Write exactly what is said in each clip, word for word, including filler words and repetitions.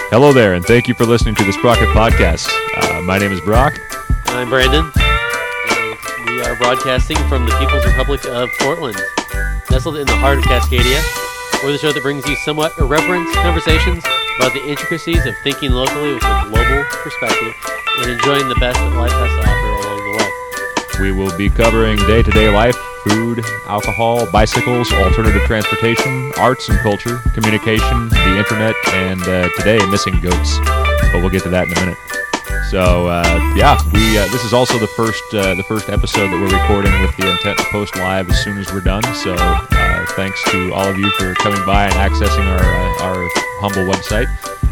Hello there, and thank you for listening to the Sprocket Podcast. Uh, my name is Brock. I'm Brandon, and we are broadcasting from the People's Republic of Portland, nestled in the heart of Cascadia. We're the show that brings you somewhat irreverent conversations about the intricacies of thinking locally with a global perspective and enjoying the best that life has to offer along the way. We will be covering day-to-day life, food, alcohol, bicycles, alternative transportation, arts and culture, communication, the internet, and uh, today, missing goats. But we'll get to that in a minute. So, uh, yeah, we uh, this is also the first uh, the first episode that we're recording with the intent to post live as soon as we're done. So, uh, thanks to all of you for coming by and accessing our uh, our humble website.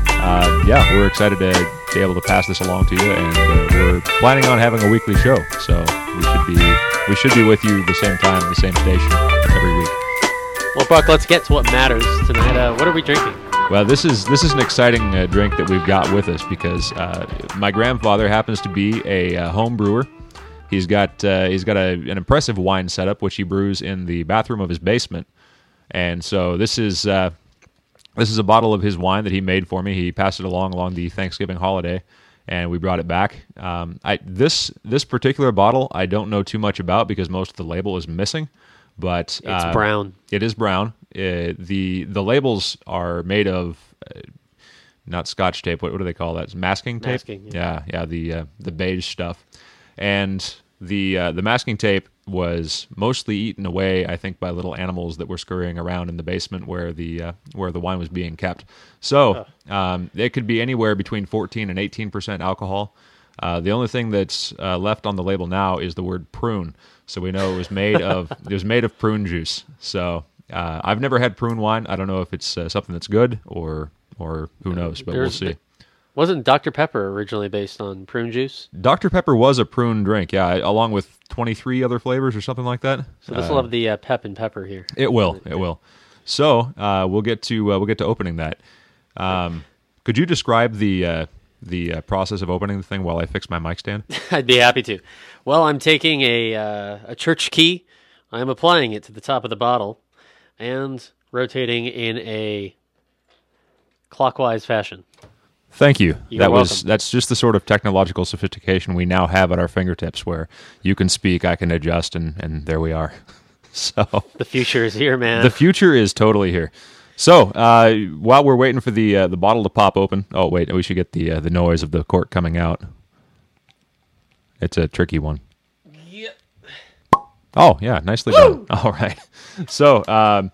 Uh, yeah, we're excited to be able to pass this along to you, and uh, we're planning on having a weekly show. So we should be we should be with you the same time, the same station every week. Well, Brock, let's get to what matters tonight. Uh, what are we drinking? Well, this is this is an exciting uh, drink that we've got with us because uh, my grandfather happens to be a uh, home brewer. He's got uh, he's got a, an impressive wine setup which he brews in the bathroom of his basement, and so this is uh, this is a bottle of his wine that he made for me. He passed it along along the Thanksgiving holiday, and we brought it back. Um, I this this particular bottle I don't know too much about because most of the label is missing. But It's uh, brown. It is brown. Uh, the The labels are made of uh, not Scotch tape. What, what do they call that? It's masking tape. Masking, yeah. yeah, yeah, the uh, the beige stuff. And the uh, the masking tape was mostly eaten away, I think, by little animals that were scurrying around in the basement where the uh, where the wine was being kept. So um, it could be anywhere between fourteen and eighteen percent alcohol. Uh, the only thing that's uh, left on the label now is the word prune. So we know it was made of it was made of prune juice. So uh, I've never had prune wine. I don't know if it's uh, something that's good or or who knows, but There's- we'll see. Wasn't Doctor Pepper originally based on prune juice? Doctor Pepper was a prune drink, yeah, along with twenty-three other flavors or something like that. So this Uh, will have the uh, pep and pepper here. It will. It will. So uh, we'll get to uh, we'll get to opening that. Um, could you describe the uh, the uh, process of opening the thing while I fix my mic stand? I'd be happy to. Well, I'm taking a uh, a church key. I'm applying it to the top of the bottle and rotating in a clockwise fashion. Thank you. You're that was welcome. that's just the sort of technological sophistication we now have at our fingertips, where you can speak, I can adjust, and and there we are. So The future is here, man. the future is totally here. So uh, while we're waiting for the uh, the bottle to pop open, oh wait, we should get the uh, the noise of the cork coming out. It's a tricky one. Yep. Oh yeah, nicely done. All right. So um,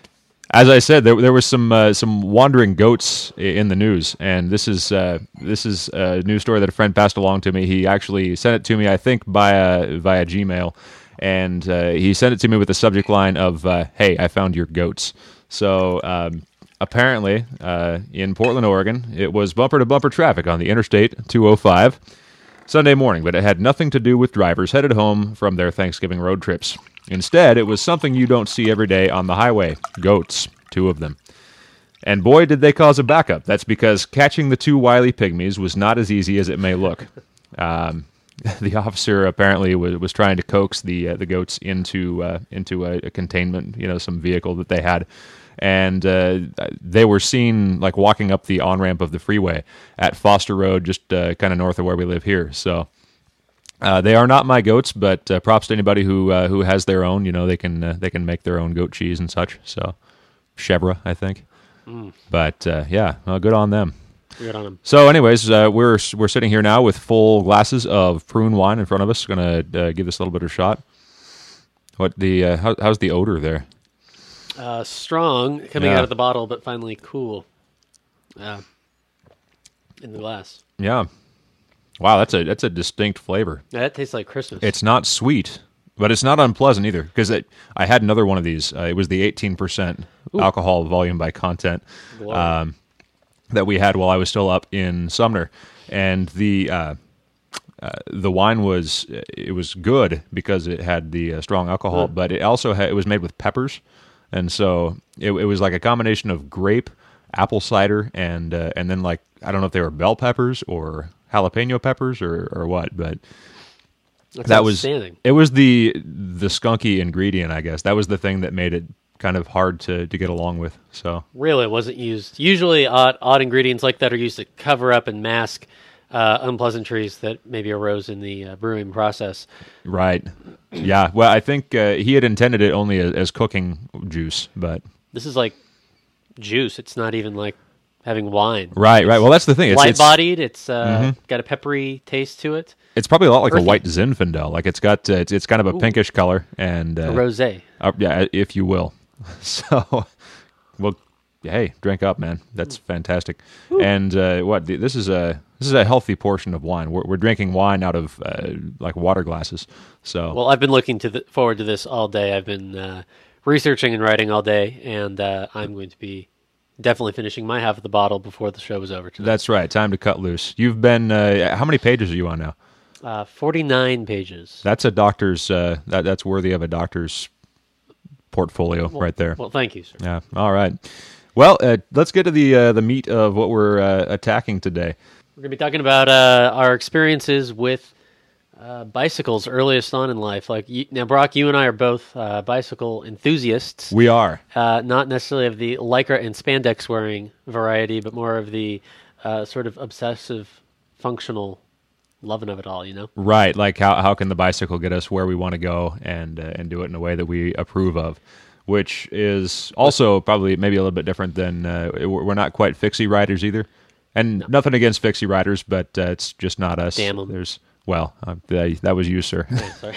as I said, there there was some uh, some wandering goats i- in the news, and this is uh, this is a news story that a friend passed along to me. He actually sent it to me, I think, via via Gmail, and uh, he sent it to me with the subject line of uh, "Hey, I found your goats." So um, apparently, uh, in Portland, Oregon, it was bumper to bumper traffic on the Interstate two oh five. Sunday morning, but it had nothing to do with drivers headed home from their Thanksgiving road trips. Instead, it was something you don't see every day on the highway. Goats. Two of them. And boy, did they cause a backup. That's because catching the two wily pygmies was not as easy as it may look. Um, the officer apparently was, was trying to coax the uh, the goats into uh, into a, a containment, you know, some vehicle that they had. And uh, they were seen like walking up the on-ramp of the freeway at Foster Road, just uh, kind of north of where we live here. So uh, they are not my goats, but uh, props to anybody who uh, who has their own. You know, they can uh, they can make their own goat cheese and such. So Chevre, I think. Mm. But uh, yeah, well, good on them. Good on him. So, anyways, uh, we're we're sitting here now with full glasses of prune wine in front of us. Going to uh, give this a little bit of a shot. What the uh, how, how's the odor there? Uh, strong coming Yeah. out of the bottle, but finally cool uh, in the glass. Yeah. Wow, that's a that's a distinct flavor. Now, that tastes like Christmas. It's not sweet, but it's not unpleasant either. Because I had another one of these. Uh, it was the eighteen percent alcohol volume by content um, that we had while I was still up in Sumner, and the uh, uh, the wine was it was good because it had the uh, strong alcohol, Mm. but it also had, it was made with peppers, and so it, it was like a combination of grape, apple cider, and uh, and then like I don't know if they were bell peppers or jalapeno peppers or or what, but. That's That was outstanding. it was the the skunky ingredient, I guess. That was the thing that made it kind of hard to, to get along with. So Really, it wasn't used. Usually, odd, odd ingredients like that are used to cover up and mask uh, unpleasantries that maybe arose in the uh, brewing process. right, yeah. Well, I think uh, he had intended it only as, as cooking juice, but This is like juice. It's not even like having wine. right, right. Well, that's the thing. It's, it's Light-bodied. It's uh, got a peppery taste to it. It's probably a lot like Earthy. a white Zinfandel. Like it's got uh, it's, it's kind of a Ooh. pinkish color and uh, A rosé. uh, yeah, if you will. So, well, hey, drink up, man. That's fantastic. And uh, what this is a this is a healthy portion of wine. We're, we're drinking wine out of uh, like water glasses. So Well, I've been looking to the, forward to this all day. I've been uh, researching and writing all day, and uh, I'm going to be definitely finishing my half of the bottle before the show is over tonight. that's right. Time to cut loose. You've been uh, how many pages are you on now? Uh, forty-nine pages. That's a doctor's. Uh, that that's worthy of a doctor's portfolio right there. Well, thank you, sir. Yeah. All right. Well, uh, let's get to the uh, the meat of what we're uh, attacking today. We're going to be talking about uh, our experiences with uh, bicycles earliest on in life. Like you, now, Brock, you and I are both uh, bicycle enthusiasts. We are. Uh, not necessarily of the lycra and spandex wearing variety, but more of the uh, sort of obsessive, functional loving of it all. You know. Right, like how how can the bicycle get us where we want to go and uh, and do it in a way that we approve of, which is also probably maybe a little bit different than uh, we're we're not quite fixie riders either, and nothing against fixie riders, but uh, it's just not us. Damn 'em. There's well, uh, that that was you, sir. Oh, sorry.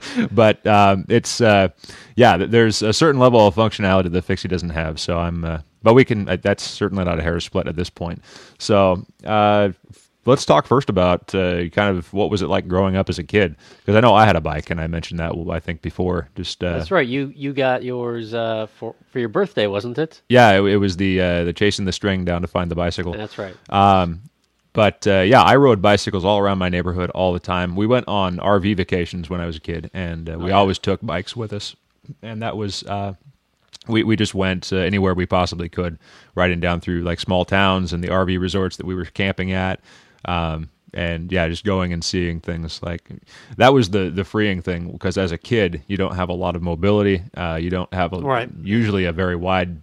But um, it's uh, yeah, th- there's a certain level of functionality that fixie doesn't have. So I'm, uh, but we can. Uh, that's certainly not a hair split at this point. So. Uh, Let's talk first about uh, kind of what was it like growing up as a kid, because I know I had a bike, and I mentioned that I think before. Just uh, That's right. You you got yours uh, for for your birthday, wasn't it? yeah, it, it was the uh, the chasing the string down to find the bicycle. That's right. Um, but uh, yeah, I rode bicycles all around my neighborhood all the time. We went on R V vacations when I was a kid, and uh, we yeah. always took bikes with us, and that was. Uh, We we just went uh, anywhere we possibly could, riding down through like small towns and the R V resorts that we were camping at, um, and yeah, just going and seeing things like that was the the freeing thing, because as a kid you don't have a lot of mobility, uh, you don't have a, Right. usually a very wide,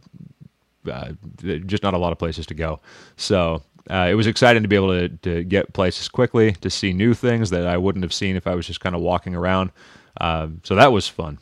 uh, just not a lot of places to go, so. Uh, it was exciting to be able to, to get places quickly, to see new things that I wouldn't have seen if I was just kind of walking around. Um, so that was fun,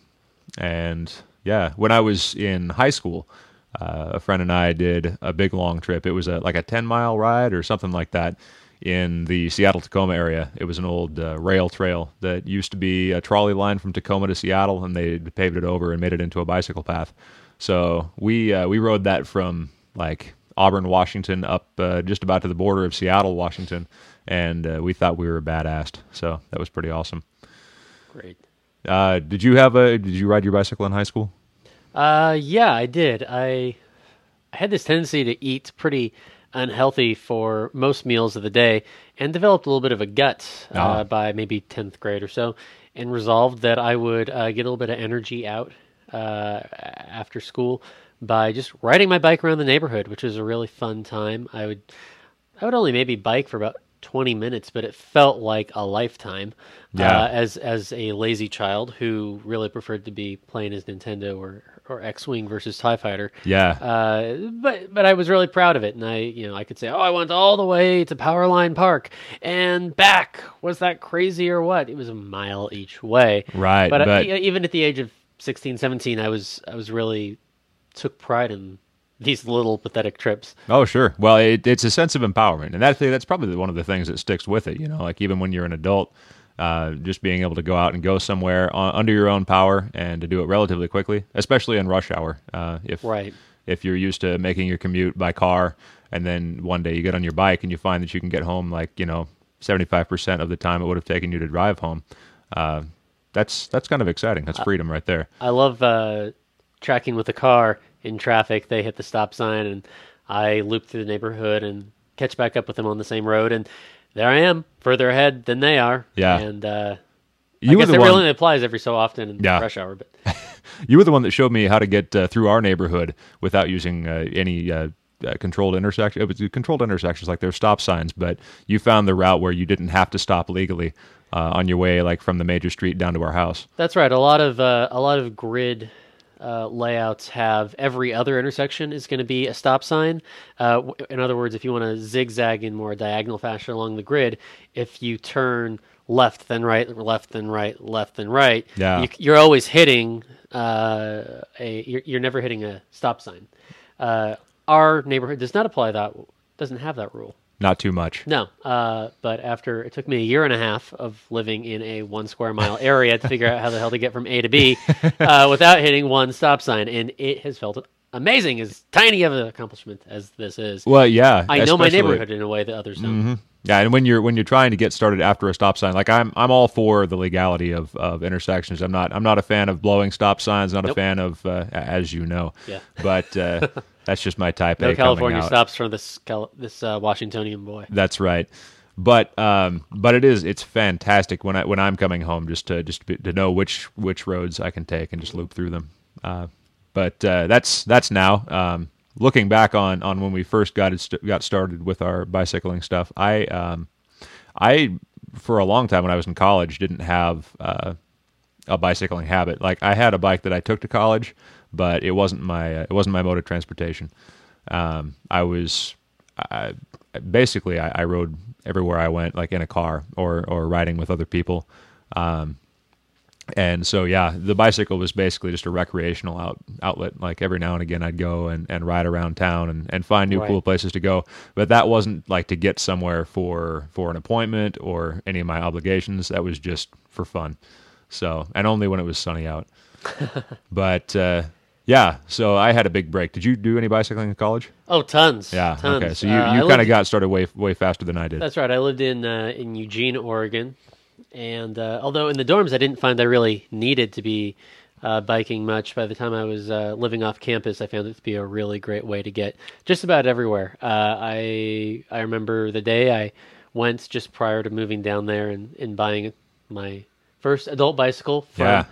and. Yeah, when I was in high school, uh, a friend and I did a big long trip. It was a, like a ten mile ride or something like that in the Seattle-Tacoma area. It was an old uh, rail trail that used to be a trolley line from Tacoma to Seattle, and they paved it over and made it into a bicycle path. So we uh, we rode that from like Auburn, Washington, up uh, just about to the border of Seattle, Washington, and uh, we thought we were badass. So that was pretty awesome. Great. Uh, did you have a? Did you ride your bicycle in high school? Uh, yeah, I did. I I had this tendency to eat pretty unhealthy for most meals of the day, and developed a little bit of a gut uh, Ah. by maybe tenth grade or so, and resolved that I would uh, get a little bit of energy out uh, after school by just riding my bike around the neighborhood, which was a really fun time. I would I would only maybe bike for about twenty minutes, but it felt like a lifetime. Yeah. Uh, as as a lazy child who really preferred to be playing his Nintendo or or X-wing versus TIE Fighter. Yeah. Uh, but but I was really proud of it, and I you know I could say, oh, I went all the way to Powerline Park and back. Was that crazy or what? It was a mile each way. Right, But, but- I, even at the age of sixteen, seventeen, I was I was really took pride in these little pathetic trips. Oh, sure. Well, it, it's a sense of empowerment, and that that's probably one of the things that sticks with it. You know, like even when you're an adult, uh, just being able to go out and go somewhere on, under your own power and to do it relatively quickly, especially in rush hour. Uh, if Right. if you're used to making your commute by car, and then one day you get on your bike and you find that you can get home like you know seventy-five percent of the time it would have taken you to drive home. Uh, that's that's kind of exciting. That's freedom right there. I love uh, tracking with the car in traffic. They hit the stop sign, and I loop through the neighborhood and catch back up with them on the same road. And there I am, further ahead than they are. Yeah. And uh, You I were guess the it one. really only applies every so often in Yeah. rush hour. But You were the one that showed me how to get uh, through our neighborhood without using uh, any uh, uh, controlled intersection. It was controlled intersections, like there's stop signs, but you found the route where you didn't have to stop legally uh, on your way, like from the major street down to our house. that's right. A lot of uh, a lot of grid uh, layouts have every other intersection is going to be a stop sign. Uh, w- in other words, if you want to zigzag in more diagonal fashion along the grid, if you turn left then right, left then right, left then right, Yeah. you, you're always hitting uh, a. You're, you're never hitting a stop sign. Uh, our neighborhood does not apply that. Doesn't have that rule. Not too much. No, uh, but after it took me a year and a half of living in a one square mile area to figure out how the hell to get from A to B uh, without hitting one stop sign, and it has felt amazing, as tiny of an accomplishment as this is. Well, yeah. I know my especially- neighborhood in a way that others don't. Mhm. Yeah, and when you're when you're trying to get started after a stop sign, like I'm I'm all for the legality of, of intersections. I'm not I'm not a fan of blowing stop signs. Not Nope. a fan of uh, as you know. Yeah. But uh, that's just my type No A California coming out. stops for this Cal- this uh, Washingtonian boy. That's right. But um, but it is it's fantastic when I when I'm coming home just to just to, to know which which roads I can take and just loop through them. Uh, but uh, that's that's now. Um, looking back on, on when we first got it st- got started with our bicycling stuff, I um, I for a long time when I was in college didn't have uh, a bicycling habit. Like I had a bike that I took to college, but it wasn't my uh, it wasn't my mode of transportation. Um, I was I, basically I, I rode everywhere I went, like in a car or or riding with other people. Um, and so yeah, the bicycle was basically just a recreational out, outlet. Like every now and again, I'd go and, and ride around town and, and find new Right. cool places to go. But that wasn't like to get somewhere for for an appointment or any of my obligations. That was just for fun. So and only when it was sunny out. But uh, yeah, so I had a big break. Did you do any bicycling in college? Oh, tons. Yeah. tons. Okay. So you, Uh, I you kind lived- of got started way way faster than I did. That's right. I lived in uh, in Eugene, Oregon, and uh, although in the dorms I didn't find I really needed to be uh, biking much, by the time I was uh, living off campus, I found it to be a really great way to get just about everywhere. Uh, I I remember the day I went just prior to moving down there and, and buying my first adult bicycle from Yeah.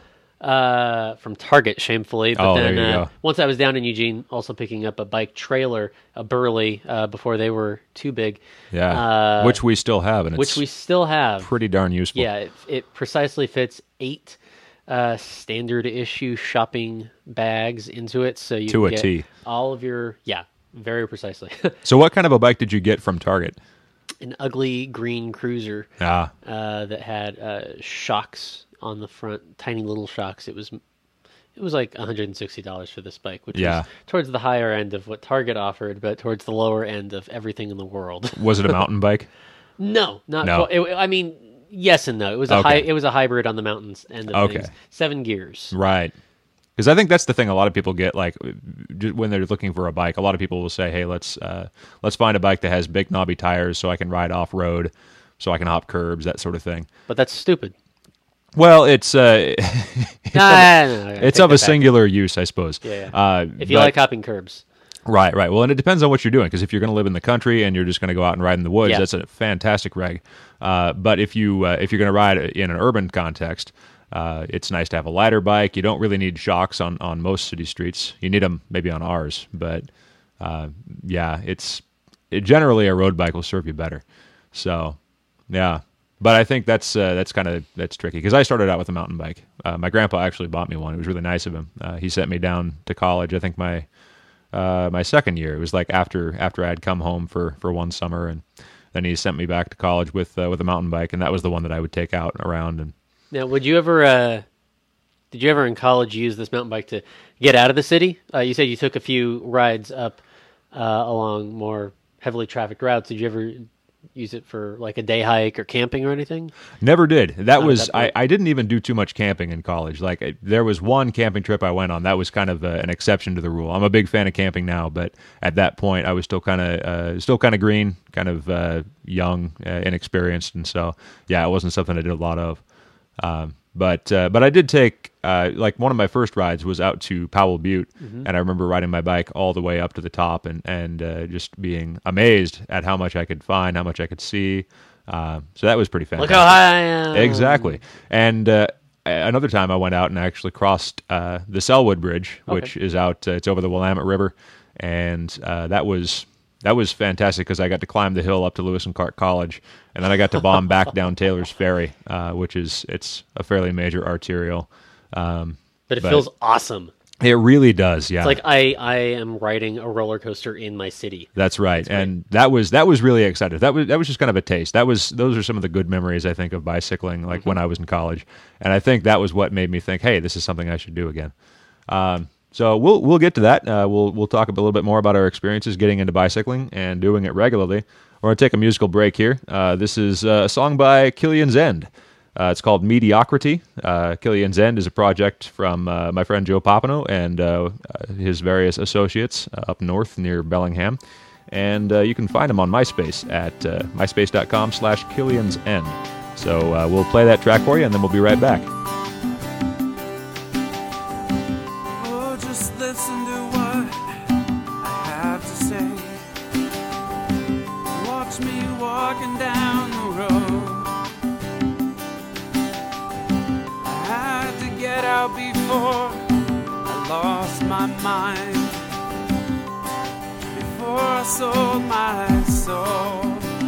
uh, from Target, shamefully. But Oh, then there you uh, go. once I was down in Eugene, also picking up a bike trailer, a Burley, uh, before they were too big. Yeah. Uh, which we still have, and which it's we still have. pretty darn useful. Yeah, it, it precisely fits eight uh, standard issue shopping bags into it, so you To can a get T. all of your yeah, very precisely. So what kind of a bike did you get from Target? An ugly green cruiser Ah, uh, that had uh, shocks on the front, tiny little shocks. It was it was like one hundred sixty dollars for this bike, which Yeah. was towards the higher end of what Target offered, but towards the lower end of everything in the world. was it a mountain bike? No, not No. quite. It, I mean, yes and no. It was a Okay. hy- It was a hybrid on the mountains end of Okay. things. Seven gears. Right. Because I think that's the thing a lot of people get, like ju- when they're looking for a bike. A lot of people will say, "Hey, let's uh, let's find a bike that has big knobby tires, so I can ride off road, so I can hop curbs, that sort of thing." But that's stupid. Well, it's uh, Nah, no, no, no, it's take of that a back. singular use, I suppose. Yeah, yeah. Uh, If you but- like hopping curbs, Right, right. Well, and it depends on what you're doing, because if you're going to live in the country and you're just going to go out and ride in the woods, Yeah. that's a fantastic reg. Uh, but if you uh, if you're going to ride in an urban context, uh, it's nice to have a lighter bike. You don't really need shocks on, on most city streets. You need them maybe on ours, but uh, yeah, it's it, generally a road bike will serve you better. So, yeah. But I think that's uh, that's kind of that's tricky, because I started out with a mountain bike. Uh, my grandpa actually bought me one. It was really nice of him. Uh, he sent me down to college. I think my uh, my second year. It was like after after I had come home for, for one summer, and then he sent me back to college with uh, with a mountain bike, and that was the one that I would take out around. And now would you ever? Uh, did you ever in college use this mountain bike to get out of the city? Uh, you said you took a few rides up uh, along more heavily trafficked routes. Did you ever use it for like a day hike or camping or anything? never did. That at was that I, point. I didn't even do too much camping in college. Like I, there was one camping trip I went on that was kind of uh, an exception to the rule. I'm a big fan of camping now, but at that point I was still kind of uh, still kind of green, kind of uh, young, uh, inexperienced, and so yeah, it wasn't something I did a lot of. Um, but uh, but I did take uh, like one of my first rides was out to Powell Butte, Mm-hmm. and I remember riding my bike all the way up to the top, and and uh, just being amazed at how much I could find, how much I could see. Uh, so that was pretty Look fantastic. how high I am. Exactly. And uh, another time I went out and actually crossed uh, the Selwood Bridge, which is out. Uh, it's over the Willamette River, and uh, that was that was fantastic because I got to climb the hill up to Lewis and Clark College, and then I got to bomb back down Taylor's Ferry, uh, which is it's a fairly major arterial. Um, But it But- feels awesome. It really does, yeah. It's like I, I am riding a roller coaster in my city. That's right, and that was that was really exciting. That was that was just kind of a taste. That was those are some of the good memories I think of bicycling, like mm-hmm. when I was in college, and I think that was what made me think, hey, this is something I should do again. Um, so we'll we'll get to that. Uh, we'll we'll talk a little bit more about our experiences getting into bicycling and doing it regularly. We're going to take a musical break here. Uh, this is a song by Killian's End. Uh, it's called Mediocrity. Uh, Killian's End is a project from uh, my friend Joe Popino and uh, uh, his various associates uh, up north near Bellingham. And uh, you can find them on MySpace at uh, myspace.com slash Killian's End. So uh, we'll play that track for you, and then we'll be right back. Oh, just listen to what I have to say. Watch me walking down the road. Get out before I lost my mind, before I sold my soul.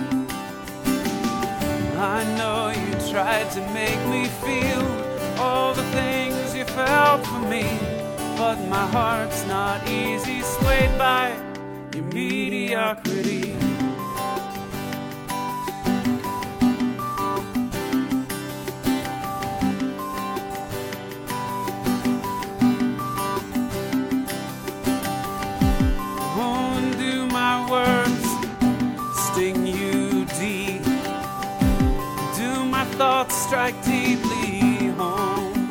I know you tried to make me feel all the things you felt for me, but my heart's not easy swayed by your mediocrity. Thoughts strike deeply home.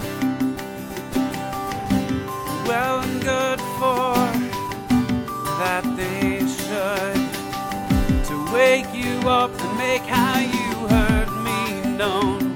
Well and good for that they should, to wake you up and make how you hurt me known.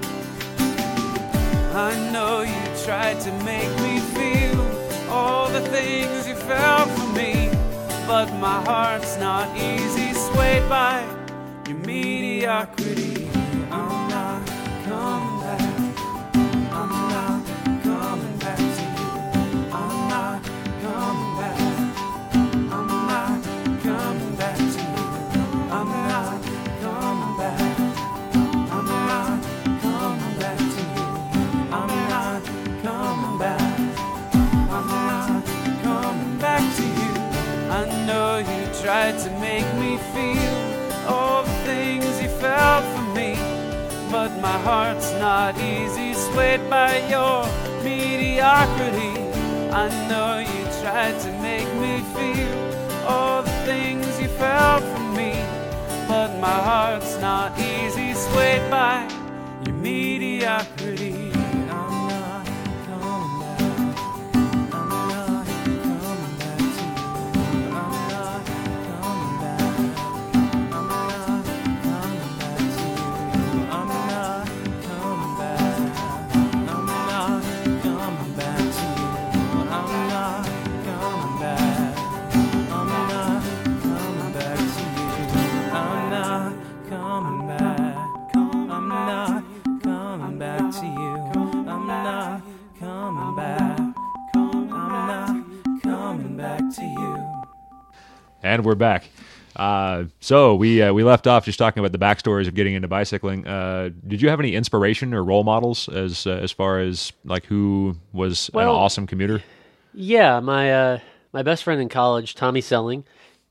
I know you tried to make me feel all the things you felt for me, but my heart's not easy swayed by your mediocrity. I'm not coming back. I'm not coming back to you. I'm not coming back. I'm not coming back to you. I'm not coming back. I'm not coming back to you. I'm not coming back. I'm not coming back to you. I know you tried to make me feel all the things you felt for me, but my heart's not easy swayed by your mediocrity. I know you tried to make me feel all the things you felt for me, but my heart's not easy swayed by your mediocrity. I'm not coming back. I'm not coming back to you. I'm not coming back. I'm not coming back to you. I'm not coming back. I'm not coming back to you. I'm not coming back. I'm not coming back to you. I'm not coming back. I'm not coming back to you. I'm not coming back. I'm not coming back to you. And we're back. Uh, so we uh, we left off just talking about the backstories of getting into bicycling. Uh, did you have any inspiration or role models as uh, as far as like who was Well, an awesome commuter? Yeah, my uh, my best friend in college, Tommy Selling,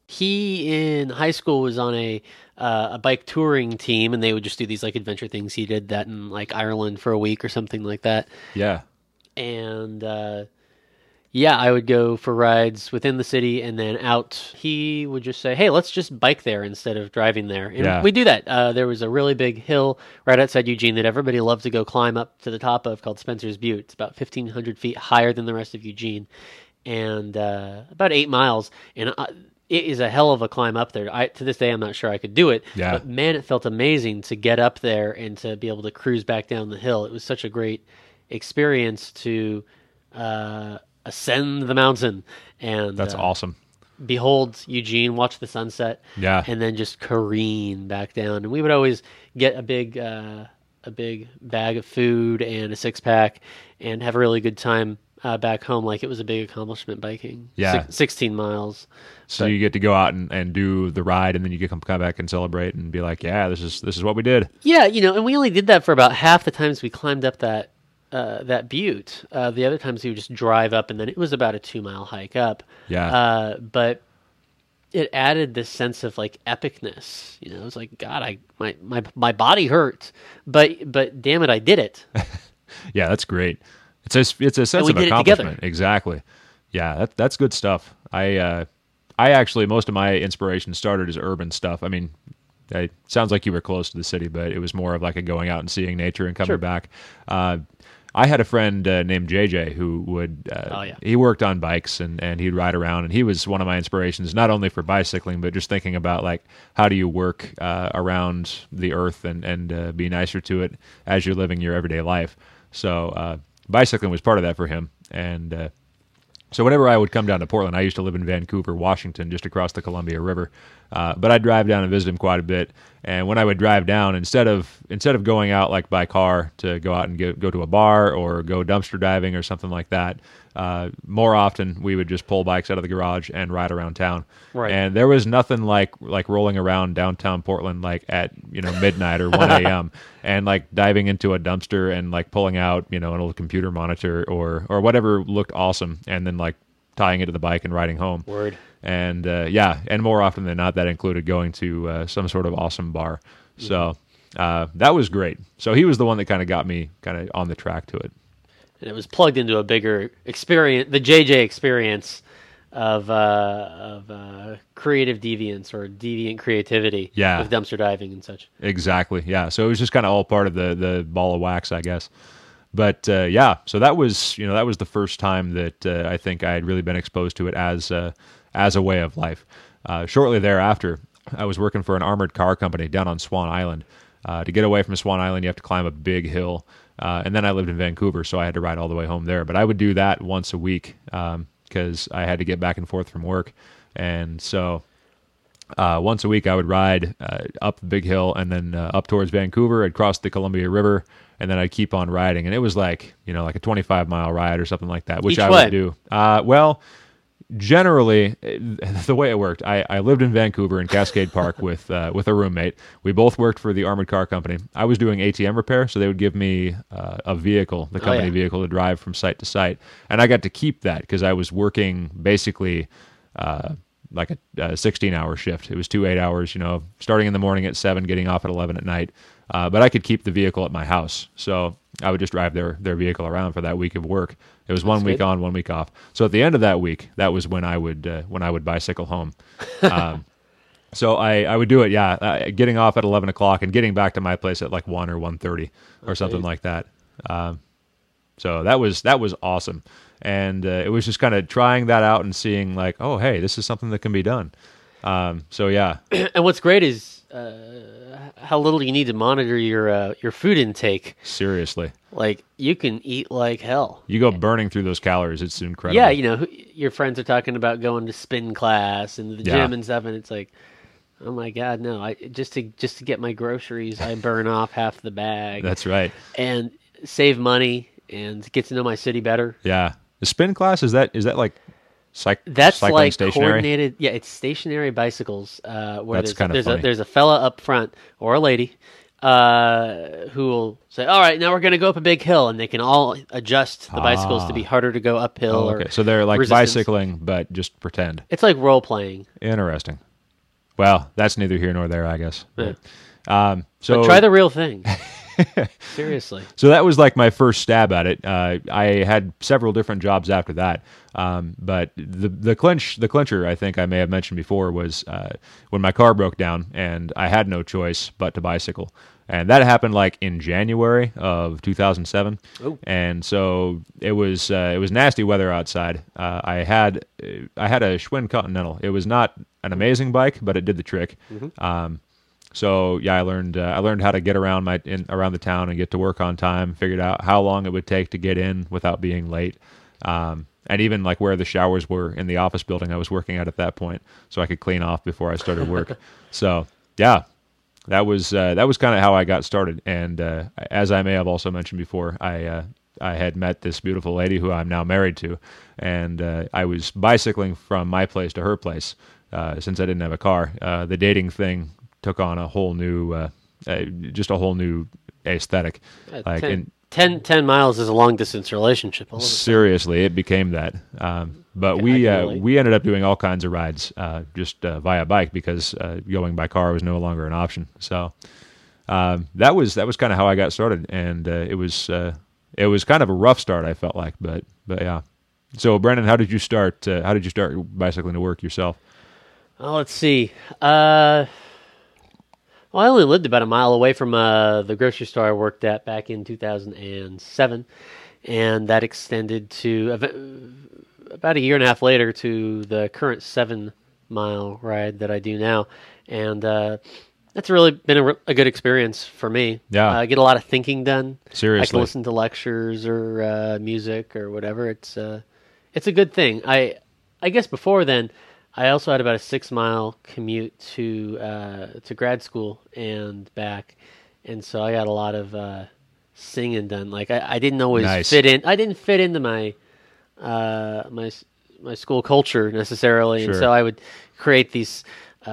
he in high school was on a uh, a bike touring team, and they would just do these like adventure things. He did that in like Ireland for a week or something like that. Yeah. And uh, yeah, I would go for rides within the city and then out. He would just say, hey, let's just bike there instead of driving there. And Yeah. we do that. Uh, there was a really big hill right outside Eugene that everybody loved to go climb up to the top of called Spencer's Butte. It's about fifteen hundred feet higher than the rest of Eugene and uh, about eight miles. And uh, it is a hell of a climb up there. I, to this day, I'm not sure I could do it. Yeah. But man, it felt amazing to get up there and to be able to cruise back down the hill. It was such a great experience to uh, ascend the mountain and That's uh, awesome. behold Eugene, watch the sunset, Yeah. and then just careen back down. And we would always get a big uh, a big bag of food and a six pack and have a really good time uh, back home. Like it was a big accomplishment biking. Yeah. Six, sixteen miles. So But- you get to go out and, and do the ride, and then you get come come back and celebrate and be like, yeah, this is this is what we did. Yeah, you know, and we only did that for about half the times we climbed up that uh, that butte. Uh, the other times he would just drive up, and then it was about a two mile hike up. Yeah. Uh, but it added this sense of like epicness. You know, it was like, God, I my my my body hurts, but but damn it, I did it. Yeah, that's great. It's a it's a sense we of did it accomplishment. together. Exactly. Yeah, that, that's good stuff. I uh, I actually most of my inspiration started as urban stuff. I mean, it sounds like you were close to the city, but it was more of like a going out and seeing nature and coming Sure. back. Uh, I had a friend uh, named J J who would uh, Oh, yeah. he worked on bikes and, and he'd ride around, and he was one of my inspirations, not only for bicycling, but just thinking about like how do you work uh, around the earth and, and uh, be nicer to it as you're living your everyday life. So uh, bicycling was part of that for him. And uh, so whenever I would come down to Portland, I used to live in Vancouver, Washington, just across the Columbia River. Uh, but I'd drive down and visit him quite a bit. And when I would drive down, instead of instead of going out like by car to go out and go, go to a bar or go dumpster diving or something like that, uh, more often we would just pull bikes out of the garage and ride around town. Right. And there was nothing like like rolling around downtown Portland like at you know midnight or one a.m. and like diving into a dumpster and like pulling out you know an old computer monitor or or whatever looked awesome, and then like tying it to the bike and riding home. Word. And uh, yeah, and more often than not, that included going to uh, some sort of awesome bar. So uh, that was great. So he was the one that kind of got me kind of on the track to it. And it was plugged into a bigger experience, the J J experience of uh, of uh, creative deviance or deviant creativity Yeah. with dumpster diving and such. Exactly. Yeah. So it was just kind of all part of the the ball of wax, I guess. But uh, yeah, so that was you know that was the first time that uh, I think I had really been exposed to it as uh, as a way of life. Uh, shortly thereafter, I was working for an armored car company down on Swan Island. Uh, to get away from Swan Island, you have to climb a big hill, uh, and then I lived in Vancouver, so I had to ride all the way home there. But I would do that once a week because I had to get back and forth from work, and so. Uh, once a week, I would ride uh, up the big hill and then uh, up towards Vancouver. I'd cross the Columbia River, and then I'd keep on riding. And it was like, you know, like a twenty-five mile ride or something like that, which Each I way? would do. Uh, well, generally, the way it worked, I, I lived in Vancouver in Cascade Park with uh, with a roommate. We both worked for the armored car company. I was doing A T M repair, so they would give me uh, a vehicle, the company yeah. vehicle, to drive from site to site. And I got to keep that because I was working basically... Uh, like a, a sixteen hour shift. It was two eight hours, you know, starting in the morning at seven, getting off at eleven at night. Uh, but I could keep the vehicle at my house. So I would just drive their, their vehicle around for that week of work. It was one That's week good. on, one week off. So at the end of that week, that was when I would, uh, when I would bicycle home. Um, so I, I would do it. Yeah. Uh, getting off at eleven o'clock and getting back to my place at like one or one thirty or something like that. Um, so that was, that was awesome. And uh, it was just kind of trying that out and seeing like, oh, hey, this is something that can be done. Um, so yeah, And what's great is uh, how little you need to monitor your uh, your food intake. seriously, Like you can eat like hell. you go burning through those calories. It's incredible. Yeah, you know, who- your friends are talking about going to spin class and the Yeah. gym and stuff, and it's like, oh my god, no! I just to just to get my groceries, I burn off half the bag That's right. and save money and get to know my city better. Yeah. The spin class, is that is that like cyc- That's cycling like stationary? coordinated. Yeah, it's stationary bicycles. Uh, where That's there's, kinda there's funny. a there's a fella up front or a lady uh, who will say, "All right, now we're going to go up a big hill," and they can all adjust the bicycles to be harder to go uphill. Oh, or okay. So they're like resistance. bicycling, but just pretend. It's like role playing. Interesting. Well, that's neither here nor there, I guess. But, um, so But try the real thing. Seriously. So that was like my first stab at it. Uh, I had several different jobs after that, um, but the the clinch the clincher I think I may have mentioned before was uh, when my car broke down and I had no choice but to bicycle, and that happened like in January of two thousand seven. Oh. And so it was uh, it was nasty weather outside. Uh, I had I had a Schwinn Continental. It was not an amazing bike, but it did the trick. Um, So yeah, I learned uh, I learned how to get around my in, around the town and get to work on time. Figured out how long it would take to get in without being late, um, and even like where the showers were in the office building I was working at at that point, so I could clean off before I started work. So yeah, that was uh, that was kind of how I got started. And uh, as I may have also mentioned before, I uh, I had met this beautiful lady who I'm now married to, and uh, I was bicycling from my place to her place uh, since I didn't have a car. Uh, the dating thing took on a whole new, uh, uh, just a whole new aesthetic. Uh, like ten, in, ten, ten miles is a long distance relationship. All of a sudden. Seriously, it became that. Um, but we can uh, relate. we ended up doing all kinds of rides uh, just uh, via bike because uh, going by car was no longer an option. So um, that was that was kind of how I got started, and uh, it was uh, it was kind of a rough start. I felt like, but but yeah. So Brandon, how did you start? Uh, how did you start bicycling to work yourself? Oh, let's see. Uh, well, I only lived about a mile away from uh, the grocery store I worked at back in two thousand seven, and that extended to av- about a year and a half later to the current seven-mile ride that I do now, and uh, that's really been a, re- a good experience for me. Yeah. uh, I get a lot of thinking done. I Seriously. can listen to lectures or uh, music or whatever. It's uh, it's a good thing. I I guess before then, I also had about a six mile commute to uh, to grad school and back, and so I got a lot of uh, singing done. Like I, I didn't always Nice. fit in. I didn't fit into my uh, my my school culture necessarily, and Sure. so I would create these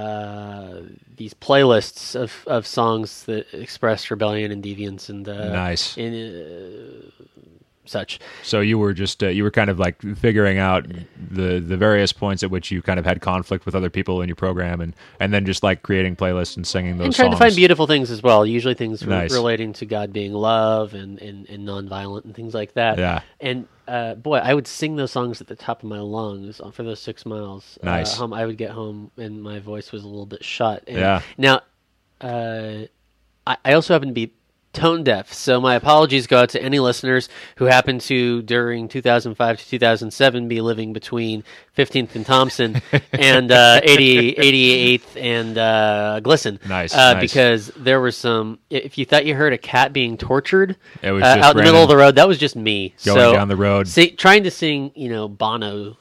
uh, these playlists of, of songs that express rebellion and deviance and uh, Nice. and, uh, such. So you were just uh, you were kind of like figuring out the the various points at which you kind of had conflict with other people in your program, and, and then just like creating playlists and singing those And trying songs. to find beautiful things as well. Usually things re- Nice. relating to God being love and, and, and nonviolent and things like that. Yeah. And uh, boy, I would sing those songs at the top of my lungs for those six miles. Nice. Uh, home, I would get home and my voice was a little bit shut. And Yeah. Now, uh, I, I also happen to be tone deaf, so my apologies go out to any listeners who happen to, during two thousand five to two thousand seven, be living between fifteenth and Thompson and uh, eighty, eighty-eighth and uh, Glisson. Nice, uh, nice. Because there were some. If you thought you heard a cat being tortured It was uh, just out in the middle Brandon of the road, that was just me going so, down the road. si- trying to sing, you know, Bono.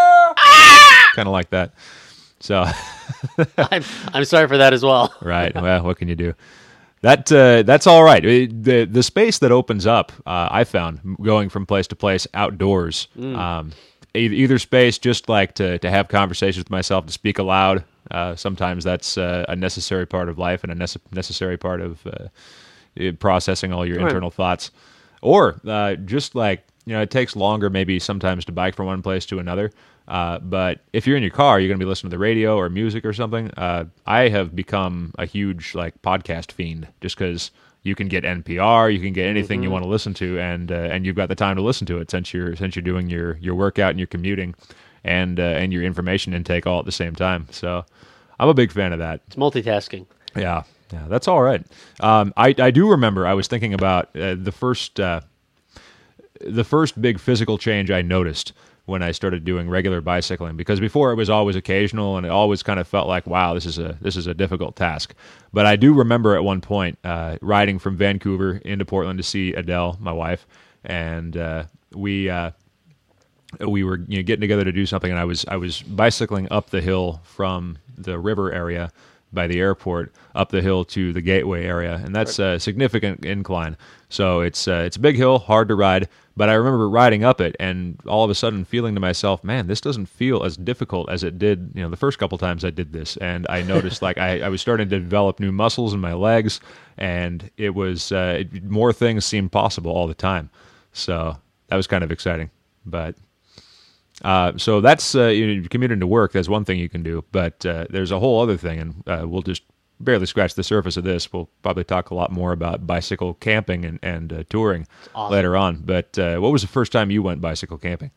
Kind of like that. So, I'm, I'm sorry for that as well. right. Well, what can you do? That uh, that's all right. It- the the space that opens up, uh, I found going from place to place outdoors. Um, e- either space, just like to to have conversations with myself, to speak aloud. Uh, sometimes that's uh, a necessary part of life and a nece- necessary part of uh, processing all your Right. internal thoughts. Or uh, just like, you know, it takes longer maybe sometimes to bike from one place to another. Uh, but if you're in your car, you're going to be listening to the radio or music or something. Uh, I have become a huge like podcast fiend just because you can get N P R, you can get anything you want to listen to, and uh, and you've got the time to listen to it since you're since you're doing your, your workout and your commuting, and uh, and your information intake all at the same time. So I'm a big fan of that. It's multitasking. Yeah, yeah, that's all right. Um, I I do remember I was thinking about uh, the first uh, the first big physical change I noticed when I started doing regular bicycling, because before it was always occasional and it always kind of felt like, wow, this is a this is a difficult task. But I do remember at one point uh, riding from Vancouver into Portland to see Adele, my wife, and uh, we. Uh, we were you know, getting together to do something, and I was I was bicycling up the hill from the river area by the airport up the hill to the Gateway area, and that's a significant incline. So it's uh, it's a big hill, hard to ride. But I remember riding up it, and all of a sudden feeling to myself, "Man, this doesn't feel as difficult as it did, you know, the first couple times I did this." And I noticed like I, I was starting to develop new muscles in my legs, and it was uh, it, more things seemed possible all the time. So that was kind of exciting, but. Uh, so that's uh, you know, commuting to work. That's one thing you can do, but uh, there's a whole other thing, and uh, we'll just barely scratch the surface of this. We'll probably talk a lot more about bicycle camping and, and uh, touring awesome. later on. But uh, what was the first time you went bicycle camping?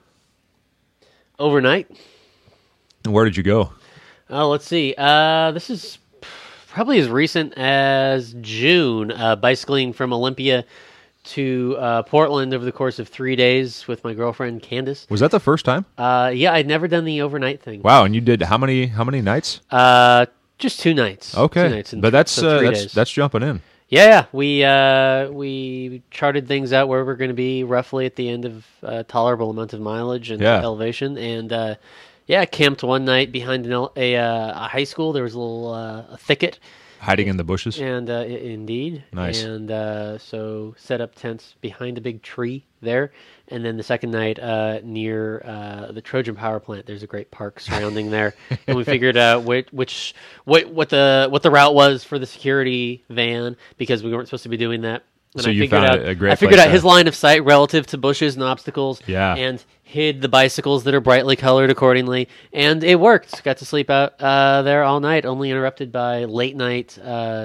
Overnight. And where did you go? Oh, let's see. Uh, this is probably as recent as June. Uh, bicycling from Olympia to uh, Portland over the course of three days with my girlfriend Candace. Was that the first time? Uh, yeah, I'd never done the overnight thing. Wow, and you did how many how many nights? Uh, just two nights. Okay, two nights and but that's so uh, three that's days. that's jumping in. Yeah, yeah. We uh, we charted things out where we're going to be roughly at the end of a tolerable amount of mileage and Yeah. elevation, and uh, yeah, camped one night behind an, el- a, uh, a high school. There was a little uh, a thicket, Hiding in the bushes. and uh, I- indeed, Nice. And uh, so set up tents behind a big tree there, and then the second night uh, near uh, the Trojan power plant. There's a great park surrounding there, and we figured out which, which what what the what the route was for the security van, because we weren't supposed to be doing that And So I you figured found out, a great I figured place out to- his line of sight relative to bushes and obstacles. Yeah. And hid the bicycles that are brightly colored accordingly. And it worked. Got to sleep out uh, there all night, only interrupted by late night uh,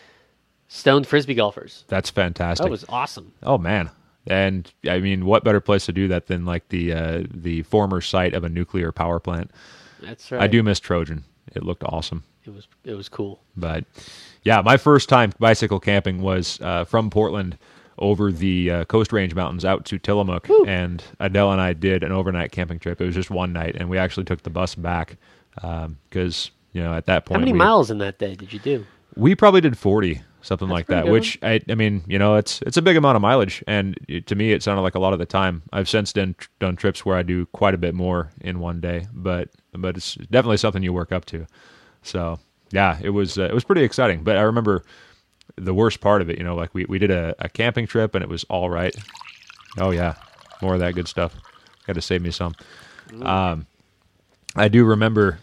stoned frisbee golfers. That's fantastic. That was awesome. Oh man. And I mean, what better place to do that than like the uh, the former site of a nuclear power plant? That's right. I do miss Trojan. It looked awesome. It was it was cool. But yeah, my first time bicycle camping was uh, from Portland over the uh, Coast Range Mountains out to Tillamook, Woo. and Adele and I did an overnight camping trip. It was just one night, and we actually took the bus back because um, you know at that point How many we, miles in that day did you do? we probably did forty, something That's like pretty that. good. Which I, I mean, you know, it's it's a big amount of mileage, and it, to me, it sounded like a lot of the time. I've since done done trips where I do quite a bit more in one day, but but it's definitely something you work up to. So yeah, it was uh, it was pretty exciting. But I remember the worst part of it, you know, like we, we did a, a camping trip and it was all right. Oh yeah, more of that good stuff. Got to save me some. Um, I do remember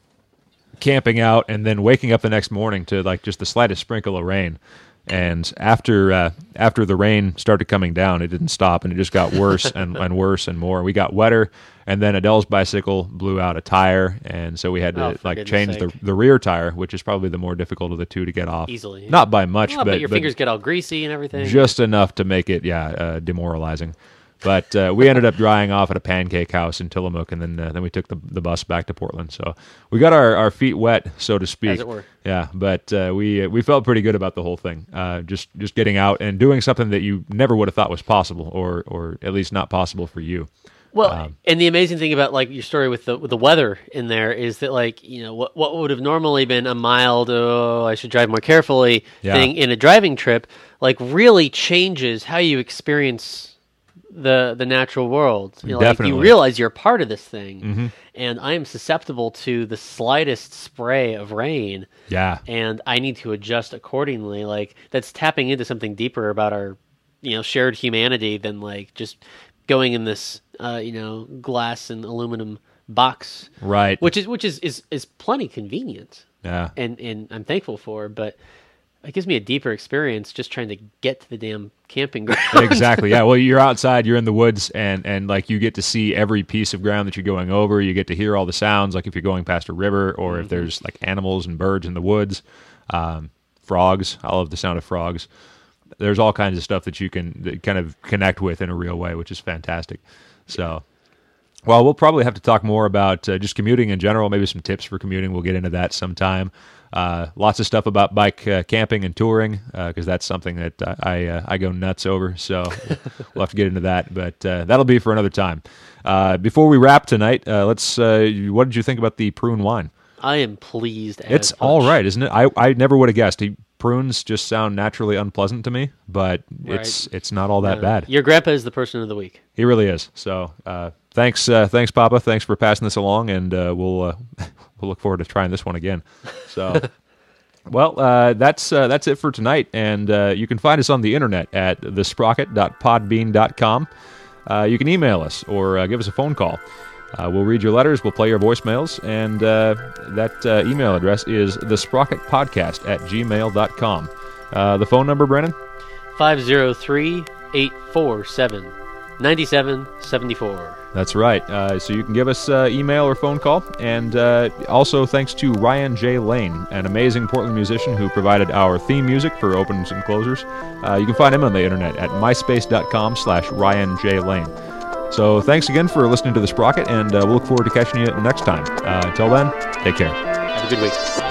camping out and then waking up the next morning to like just the slightest sprinkle of rain. And after uh, after the rain started coming down, it didn't stop, and it just got worse and, and worse and more. We got wetter, and then Adele's bicycle blew out a tire, and so we had to Oh, for like goodness change the sake. the rear tire, which is probably the more difficult of the two to get off. Easily. Not by much, Oh, but, but your but fingers get all greasy and everything. just enough to make it, yeah, uh, demoralizing. But uh, we ended up drying off at a pancake house in Tillamook, and then uh, then we took the the bus back to Portland. So we got our, our feet wet, so to speak. As it were. Yeah, but uh, we uh, we felt pretty good about the whole thing. Uh, just just getting out and doing something that you never would have thought was possible, or or at least not possible for you. Well, Um, and the amazing thing about like your story with the with the weather in there is that like you know what what would have normally been a mild oh I should drive more carefully Yeah. thing in a driving trip like really changes how you experience the the natural world. You know, like Definitely. you realize you're a part of this thing, Mhm. and I am susceptible to the slightest spray of rain, Yeah, and I need to adjust accordingly. Like that's tapping into something deeper about our you know shared humanity than like just going in this uh, you know glass and aluminum box, right. which is which is is, is plenty convenient, yeah, and and I'm thankful for, but it gives me a deeper experience just trying to get to the damn camping ground. exactly. Yeah. Well, you're outside, you're in the woods, and and like you get to see every piece of ground that you're going over. You get to hear all the sounds, like if you're going past a river, or if there's like animals and birds in the woods, um, frogs. I love the sound of frogs. There's all kinds of stuff that you can that kind of connect with in a real way, which is fantastic. So, well, we'll probably have to talk more about uh, just commuting in general, maybe some tips for commuting. We'll get into that sometime. Uh, lots of stuff about bike uh, camping and touring because uh, that's something that uh, I uh, I go nuts over. So we'll have to get into that, but uh, that'll be for another time. Uh, before we wrap tonight, uh, let's. Uh, what did you think about the prune wine? I am pleased. As It's punch. all right, isn't it? I, I never would have guessed. He, prunes just sound naturally unpleasant to me, but Right. it's it's not all that Uh, bad. Your grandpa is the person of the week. He really is. So uh, thanks, uh, thanks, Papa. Thanks for passing this along, and uh, we'll uh, we'll look forward to trying this one again. So, well, uh, that's uh, that's it for tonight, and uh, you can find us on the internet at the sprocket dot podbean dot com. Uh, you can email us or uh, give us a phone call. Uh, we'll read your letters, we'll play your voicemails, and uh, that uh, email address is the sprocket podcast at gmail dot com. Uh, the phone number, Brennan? five oh three, eight four seven, nine seven seven four. That's right. Uh, so you can give us uh, email or phone call. And uh, also thanks to Ryan J. Lane, an amazing Portland musician who provided our theme music for opens and closers. Uh, you can find him on the internet at myspace dot com slash Ryan J. Lane. So thanks again for listening to The Sprocket, and uh, we'll look forward to catching you next time. Uh, until then, take care. Have a good week.